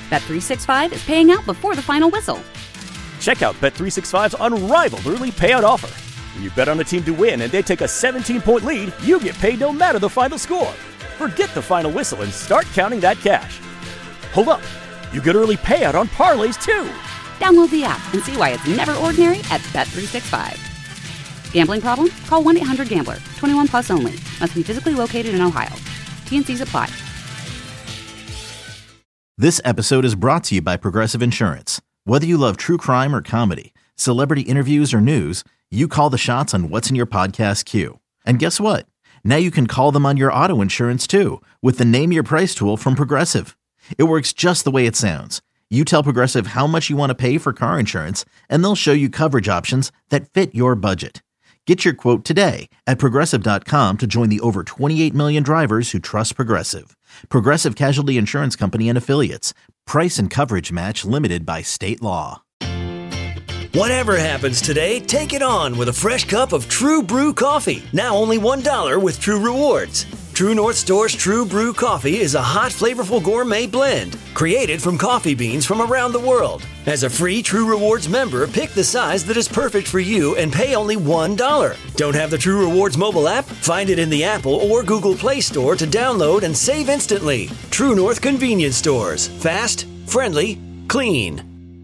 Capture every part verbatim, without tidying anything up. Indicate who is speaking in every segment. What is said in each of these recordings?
Speaker 1: Bet three sixty-five is paying out before the final whistle.
Speaker 2: Check out Bet three sixty-five's unrivaled early payout offer. When you bet on a team to win and they take a seventeen-point lead, you get paid no matter the final score. Forget the final whistle and start counting that cash. Hold up. You get early payout on parlays, too.
Speaker 1: Download the app and see why it's never ordinary at Bet three sixty-five. Gambling problem? Call one eight hundred gambler. twenty-one plus only. Must be physically located in Ohio. T N Cs apply.
Speaker 3: This episode is brought to you by Progressive Insurance. Whether you love true crime or comedy, celebrity interviews or news, you call the shots on what's in your podcast queue. And guess what? Now you can call them on your auto insurance too with the Name Your Price tool from Progressive. It works just the way it sounds. You tell Progressive how much you want to pay for car insurance, and they'll show you coverage options that fit your budget. Get your quote today at Progressive dot com to join the over twenty-eight million drivers who trust Progressive. Progressive Casualty Insurance Company and Affiliates. Price and coverage match limited by state law.
Speaker 4: Whatever happens today, take it on with a fresh cup of True Brew coffee. Now only one dollar with True Rewards. True North Store's True Brew coffee is a hot, flavorful gourmet blend created from coffee beans from around the world. As a free True Rewards member, pick the size that is perfect for you and pay only one dollar. Don't have the True Rewards mobile app? Find it in the Apple or Google Play Store to download and save instantly. True North Convenience Stores. Fast, friendly, clean.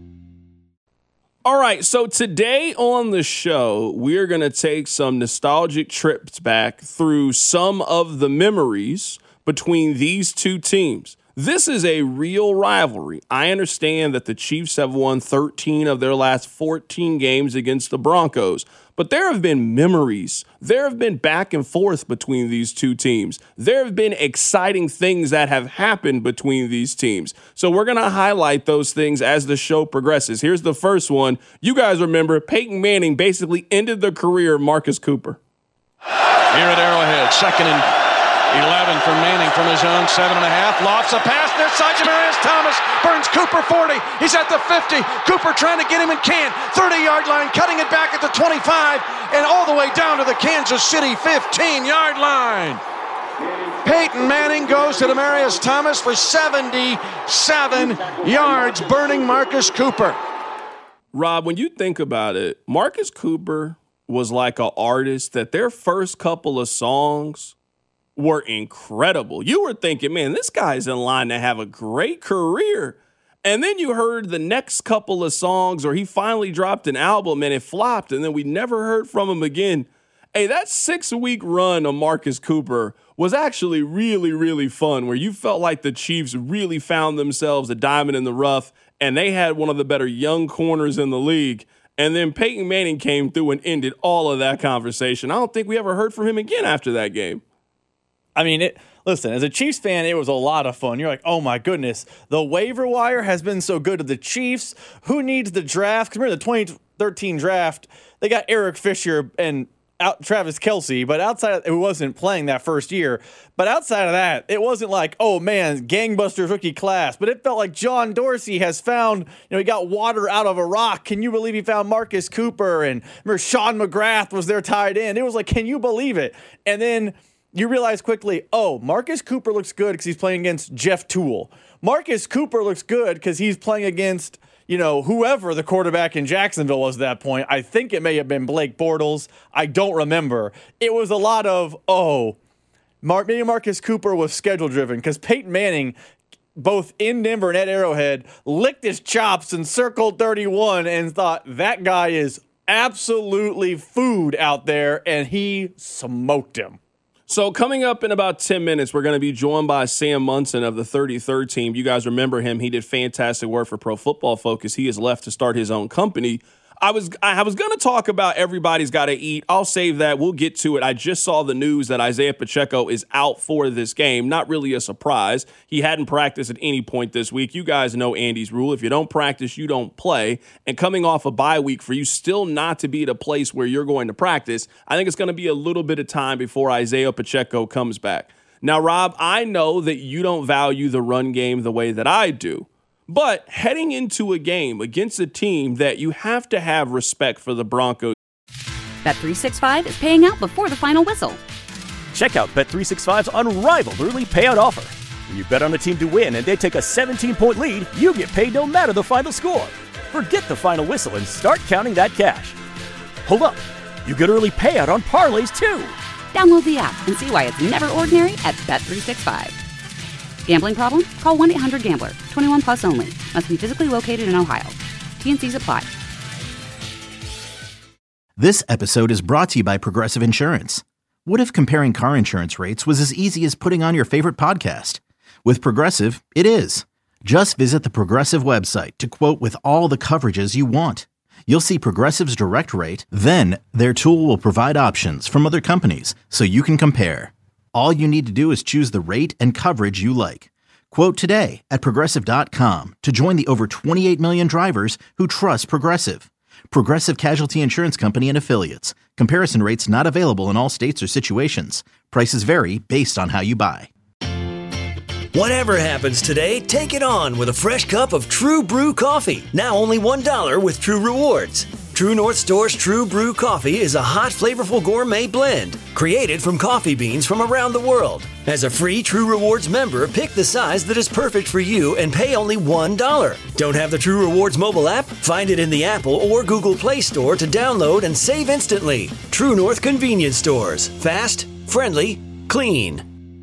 Speaker 5: All right, so today on the show, we're going to take some nostalgic trips back through some of the memories between these two teams. This is a real rivalry. I understand that the Chiefs have won thirteen of their last fourteen games against the Broncos, but there have been memories. There have been back and forth between these two teams. There have been exciting things that have happened between these teams. So we're going to highlight those things as the show progresses. Here's the first one. You guys remember Peyton Manning basically ended the career of Marcus Cooper.
Speaker 6: Here at Arrowhead, second and eleven from Manning from his own seven and a half. Lofts a pass near side. Demaryius Thomas burns Cooper forty. He's at the fifty. Cooper trying to get him and can't. thirty-yard line, cutting it back at the twenty-five and all the way down to the Kansas City fifteen-yard line. Peyton Manning goes to Demaryius Thomas for seventy-seven yards, burning Marcus Cooper.
Speaker 5: Rob, when you think about it, Marcus Cooper was like an artist that their first couple of songs were incredible. You were thinking, man, this guy's in line to have a great career. And then you heard the next couple of songs, or he finally dropped an album and it flopped, and then we never heard from him again. Hey, that six-week run of Marcus Cooper was actually really, really fun, where you felt like the Chiefs really found themselves a diamond in the rough, and they had one of the better young corners in the league. And then Peyton Manning came through and ended all of that conversation. I don't think we ever heard from him again after that game.
Speaker 7: I mean, it. Listen, as a Chiefs fan, it was a lot of fun. You're like, oh, my goodness, the waiver wire has been so good to the Chiefs. Who needs the draft? Because remember the twenty thirteen draft, they got Eric Fisher and out Travis Kelce, but outside of, it wasn't playing that first year. But outside of that, it wasn't like, oh, man, gangbusters rookie class. But it felt like John Dorsey has found, you know, he got water out of a rock. Can you believe he found Marcus Cooper? And remember, Sean McGrath was their tight end. It was like, can you believe it? And then you realize quickly, oh, Marcus Cooper looks good because he's playing against Jeff Toole. Marcus Cooper looks good because he's playing against, you know, whoever the quarterback in Jacksonville was at that point. I think it may have been Blake Bortles. I don't remember. It was a lot of, oh, Mar- maybe Marcus Cooper was schedule-driven because Peyton Manning, both in Denver and at Arrowhead, licked his chops and circled thirty-one and thought that guy is absolutely food out there, and he smoked him.
Speaker 5: So coming up in about ten minutes, we're going to be joined by Sam Munson of the thirty-third team. You guys remember him. He did fantastic work for Pro Football Focus. He has left to start his own company. I was I was going to talk about everybody's got to eat. I'll save that. We'll get to it. I just saw the news that Isaiah Pacheco is out for this game. Not really a surprise. He hadn't practiced at any point this week. You guys know Andy's rule. If you don't practice, you don't play. And coming off a bye week, for you still not to be at a place where you're going to practice, I think it's going to be a little bit of time before Isaiah Pacheco comes back. Now, Rob, I know that you don't value the run game the way that I do. But heading into a game against a team that you have to have respect for the Broncos.
Speaker 1: Bet three sixty-five is paying out before the final whistle.
Speaker 2: Check out Bet three sixty-five's unrivaled early payout offer. When you bet on a team to win and they take a seventeen-point lead, you get paid no matter the final score. Forget the final whistle and start counting that cash. Hold up. You get early payout on parlays, too.
Speaker 1: Download the app and see why it's never ordinary at Bet three sixty-five. Gambling problem? Call one eight hundred gambler. twenty-one plus only. Must be physically located in Ohio. T N Cs apply.
Speaker 3: This episode is brought to you by Progressive Insurance. What if comparing car insurance rates was as easy as putting on your favorite podcast? With Progressive, it is. Just visit the Progressive website to quote with all the coverages you want. You'll see Progressive's direct rate, then their tool will provide options from other companies so you can compare. All you need to do is choose the rate and coverage you like. Quote today at Progressive dot com to join the over twenty-eight million drivers who trust Progressive. Progressive Casualty Insurance Company and Affiliates. Comparison rates not available in all states or situations. Prices vary based on how you buy.
Speaker 4: Whatever happens today, take it on with a fresh cup of True Brew coffee. Now only one dollar with True Rewards. True North Store's True Brew coffee is a hot, flavorful gourmet blend created from coffee beans from around the world. As a free True Rewards member, pick the size that is perfect for you and pay only one dollar. Don't have the True Rewards mobile app? Find it in the Apple or Google Play Store to download and save instantly. True North Convenience Stores. Fast, friendly, clean.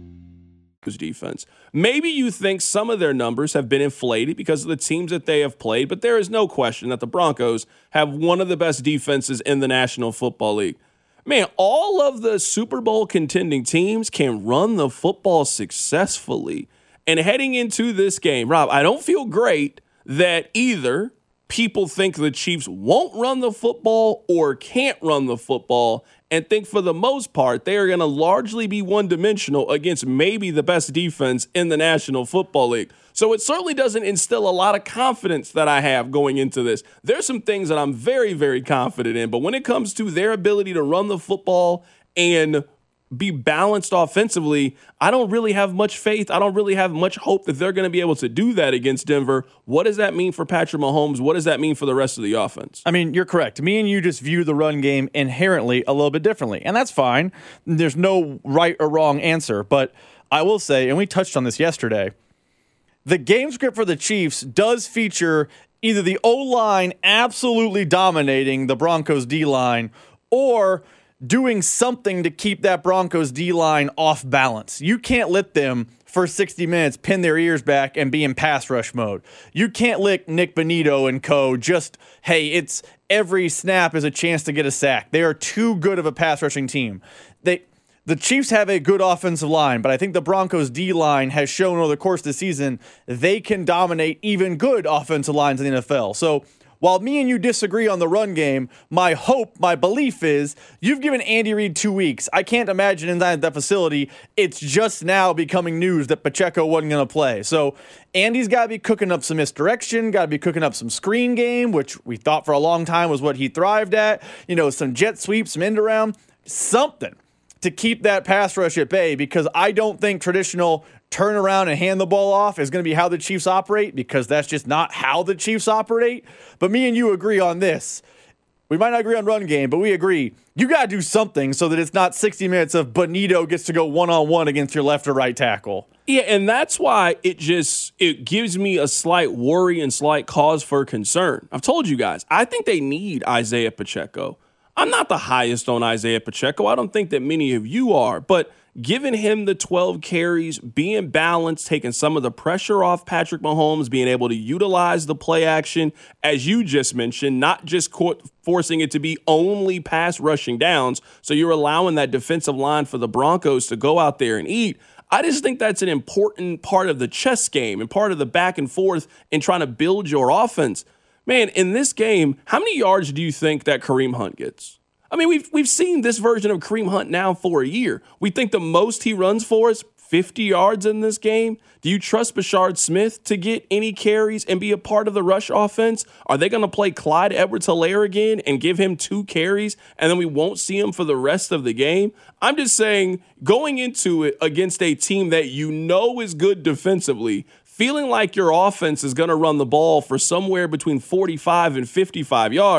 Speaker 5: Defense. Maybe you think some of their numbers have been inflated because of the teams that they have played, but there is no question that the Broncos have one of the best defenses in the National Football League. Man, all of the Super Bowl contending teams can run the football successfully. And heading into this game, Rob, I don't feel great that either people think the Chiefs won't run the football or can't run the football, and think for the most part they are going to largely be one-dimensional against maybe the best defense in the National Football League. So it certainly doesn't instill a lot of confidence that I have going into this. There's some things that I'm very, very confident in, but when it comes to their ability to run the football and be balanced offensively, I don't really have much faith. I don't really have much hope that they're going to be able to do that against Denver. What does that mean for Patrick Mahomes? What does that mean for the rest of the offense?
Speaker 7: I mean, you're correct. Me and you just view the run game inherently a little bit differently, and that's fine. There's no right or wrong answer, but I will say, and we touched on this yesterday, the game script for the Chiefs does feature either the O-line absolutely dominating the Broncos D-line or doing something to keep that Broncos D-line off balance. You can't let them, for sixty minutes, pin their ears back and be in pass rush mode. You can't let Nick Bonito and co. just, hey, it's every snap is a chance to get a sack. They are too good of a pass rushing team. They, the Chiefs have a good offensive line, but I think the Broncos D-line has shown over the course of the season they can dominate even good offensive lines in the N F L. So while me and you disagree on the run game, my hope, my belief is you've given Andy Reid two weeks. I can't imagine inside that facility it's just now becoming news that Pacheco wasn't going to play. So Andy's got to be cooking up some misdirection, got to be cooking up some screen game, which we thought for a long time was what he thrived at. You know, some jet sweeps, some end around, something to keep that pass rush at bay, because I don't think traditional turn around and hand the ball off is going to be how the Chiefs operate, because that's just not how the Chiefs operate. But me and you agree on this. We might not agree on run game, but we agree you got to do something so that it's not sixty minutes of Bonito gets to go one-on-one against your left or right tackle.
Speaker 5: Yeah, and that's why it just it gives me a slight worry and slight cause for concern. I've told you guys, I think they need Isaiah Pacheco. I'm not the highest on Isaiah Pacheco. I don't think that many of you are, but giving him the twelve carries, being balanced, taking some of the pressure off Patrick Mahomes, being able to utilize the play action, as you just mentioned, not just co- forcing it to be only pass rushing downs, so you're allowing that defensive line for the Broncos to go out there and eat. I just think that's an important part of the chess game and part of the back and forth in trying to build your offense. Man, in this game, how many yards do you think that Kareem Hunt gets? I mean, we've we've seen this version of Kareem Hunt now for a year. We think the most he runs for is fifty yards in this game. Do you trust Bashard Smith to get any carries and be a part of the rush offense? Are they going to play Clyde Edwards-Helaire again and give him two carries and then we won't see him for the rest of the game? I'm just saying, going into it against a team that you know is good defensively, feeling like your offense is going to run the ball for somewhere between forty-five and fifty-five yards,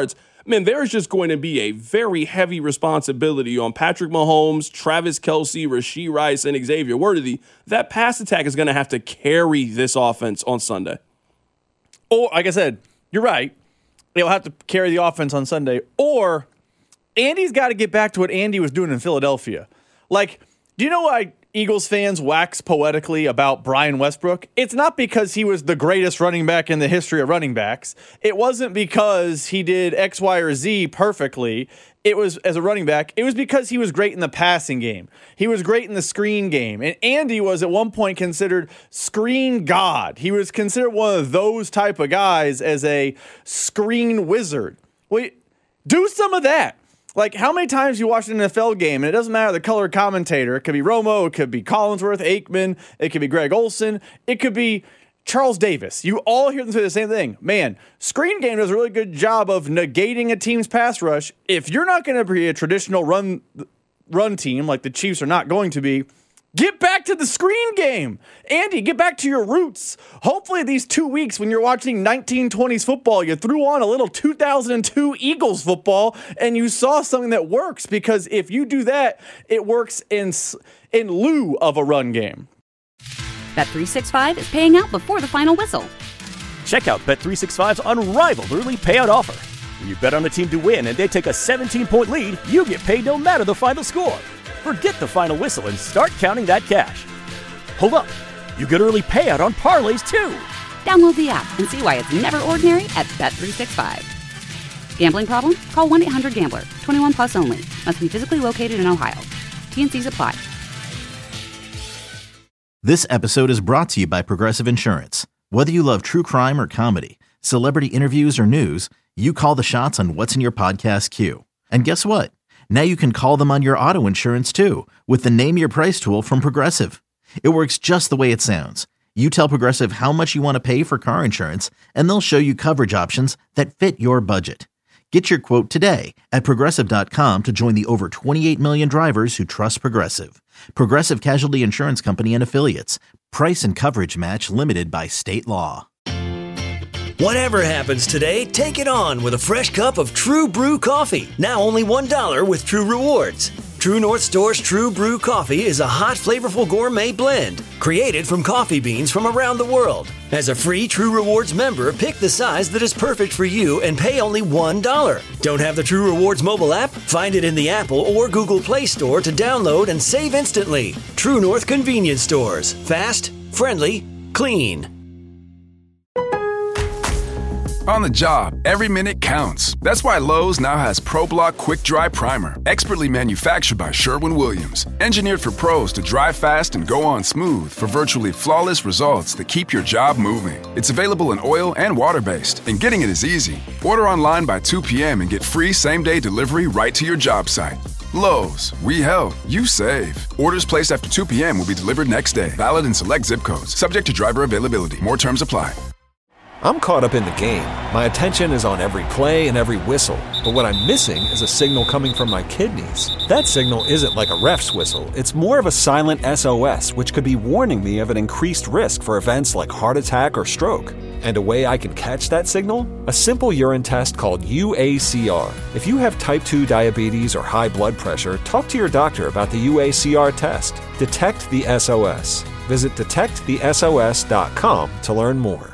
Speaker 5: man, there's just going to be a very heavy responsibility on Patrick Mahomes, Travis Kelce, Rashee Rice, and Xavier Worthy. That pass attack is going to have to carry this offense on Sunday.
Speaker 7: Or, like I said, you're right. They'll have to carry the offense on Sunday. Or Andy's got to get back to what Andy was doing in Philadelphia. Like, do you know why Eagles fans wax poetically about Brian Westbrook? It's not because he was the greatest running back in the history of running backs. It wasn't because he did X, Y, or Z perfectly. It was as a running back. It was because he was great in the passing game. He was great in the screen game. And Andy was at one point considered screen god. He was considered one of those type of guys as a screen wizard. Well, do some of that. Like, how many times you watch an N F L game, and it doesn't matter the color commentator. It could be Romo, it could be Collinsworth, Aikman, it could be Greg Olsen, it could be Charles Davis. You all hear them say the same thing. Man, screen game does a really good job of negating a team's pass rush. If you're not going to be a traditional run run team, like the Chiefs are not going to be, get back to the screen game. Andy, get back to your roots. Hopefully these two weeks when you're watching nineteen twenties football, you threw on a little two thousand two Eagles football and you saw something that works, because if you do that, it works in, in lieu of a run game.
Speaker 1: Bet three sixty-five is paying out before the final whistle.
Speaker 2: Check out Bet three sixty-five's unrivaled early payout offer. When you bet on a team to win and they take a seventeen-point lead, you get paid no matter the final score. Forget the final whistle and start counting that cash. Hold up, you get early payout on parlays too.
Speaker 1: Download the app and see why it's never ordinary at Bet three sixty-five. Gambling problem? Call one eight hundred gambler. twenty-one plus only. Must be physically located in Ohio. T N Cs apply.
Speaker 3: This episode is brought to you by Progressive Insurance. Whether you love true crime or comedy, celebrity interviews or news, you call the shots on what's in your podcast queue. And guess what? Now you can call them on your auto insurance too, with the Name Your Price tool from Progressive. It works just the way it sounds. You tell Progressive how much you want to pay for car insurance, and they'll show you coverage options that fit your budget. Get your quote today at Progressive dot com to join the over twenty-eight million drivers who trust Progressive. Progressive Casualty Insurance Company and Affiliates. Price and coverage match limited by state law.
Speaker 4: Whatever happens today, take it on with a fresh cup of True Brew coffee. Now only one dollar with True Rewards. True North Store's True Brew coffee is a hot, flavorful gourmet blend created from coffee beans from around the world. As a free True Rewards member, pick the size that is perfect for you and pay only one dollar. Don't have the True Rewards mobile app? Find it in the Apple or Google Play Store to download and save instantly. True North Convenience Stores. Fast, friendly, clean.
Speaker 8: On the job, every minute counts. That's why Lowe's now has ProBlock Quick Dry Primer, expertly manufactured by Sherwin-Williams. Engineered for pros to dry fast and go on smooth for virtually flawless results that keep your job moving. It's available in oil and water-based, and getting it is easy. Order online by two p.m. and get free same-day delivery right to your job site. Lowe's, we help, you save. Orders placed after two p.m. will be delivered next day. Valid in select zip codes. Subject to driver availability. More terms apply.
Speaker 9: I'm caught up in the game. My attention is on every play and every whistle. But what I'm missing is a signal coming from my kidneys. That signal isn't like a ref's whistle. It's more of a silent S O S, which could be warning me of an increased risk for events like heart attack or stroke. And a way I can catch that signal? A simple urine test called U A C R. If you have type two diabetes or high blood pressure, talk to your doctor about the U A C R test. Detect the S O S. Visit detect the S O S dot com to learn more.